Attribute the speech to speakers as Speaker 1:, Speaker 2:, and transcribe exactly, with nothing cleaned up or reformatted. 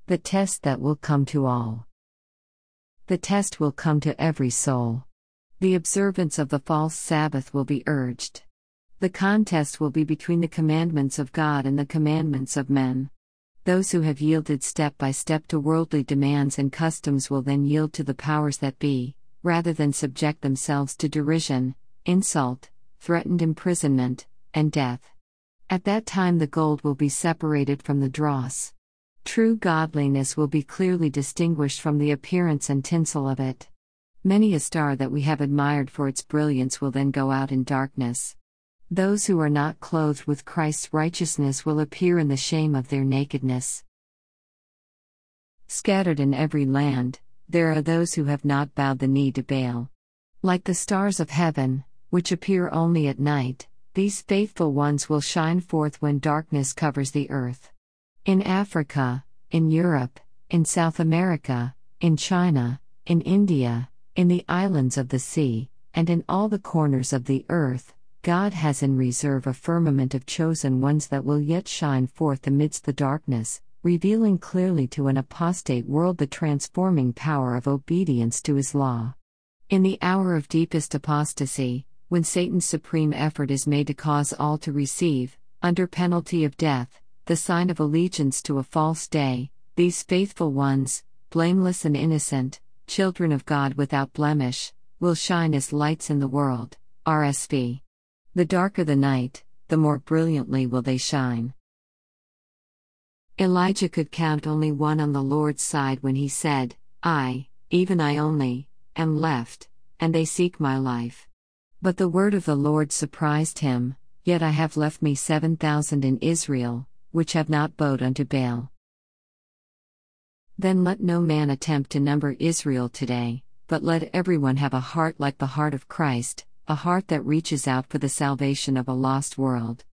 Speaker 1: The test that will come to all. The test will come to every soul. The observance of the false Sabbath will be urged. The contest will be between the commandments of God and the commandments of men. Those who have yielded step by step to worldly demands and customs will then yield to the powers that be, rather than subject themselves to derision, insult, threatened imprisonment, and death. At that time the gold will be separated from the dross. True godliness will be clearly distinguished from the appearance and tinsel of it. Many a star that we have admired for its brilliance will then go out in darkness. Those who are not clothed with Christ's righteousness will appear in the shame of their nakedness. Scattered in every land, there are those who have not bowed the knee to Baal. Like the stars of heaven, which appear only at night, these faithful ones will shine forth when darkness covers the earth. In Africa, in Europe, in South America, in China, in India, in the islands of the sea, and in all the corners of the earth, God has in reserve a firmament of chosen ones that will yet shine forth amidst the darkness, revealing clearly to an apostate world the transforming power of obedience to His law. In the hour of deepest apostasy, when Satan's supreme effort is made to cause all to receive, under penalty of death, the sign of allegiance to a false day, these faithful ones, blameless and innocent, children of God without blemish, will shine as lights in the world. R S V. The darker the night, the more brilliantly will they shine. Elijah could count only one on the Lord's side when he said, I, even I only, am left, and they seek my life. But the word of the Lord surprised him, Yet I have left me seven thousand in Israel, which have not bowed unto Baal. Then let no man attempt to number Israel today, but let everyone have a heart like the heart of Christ, a heart that reaches out for the salvation of a lost world.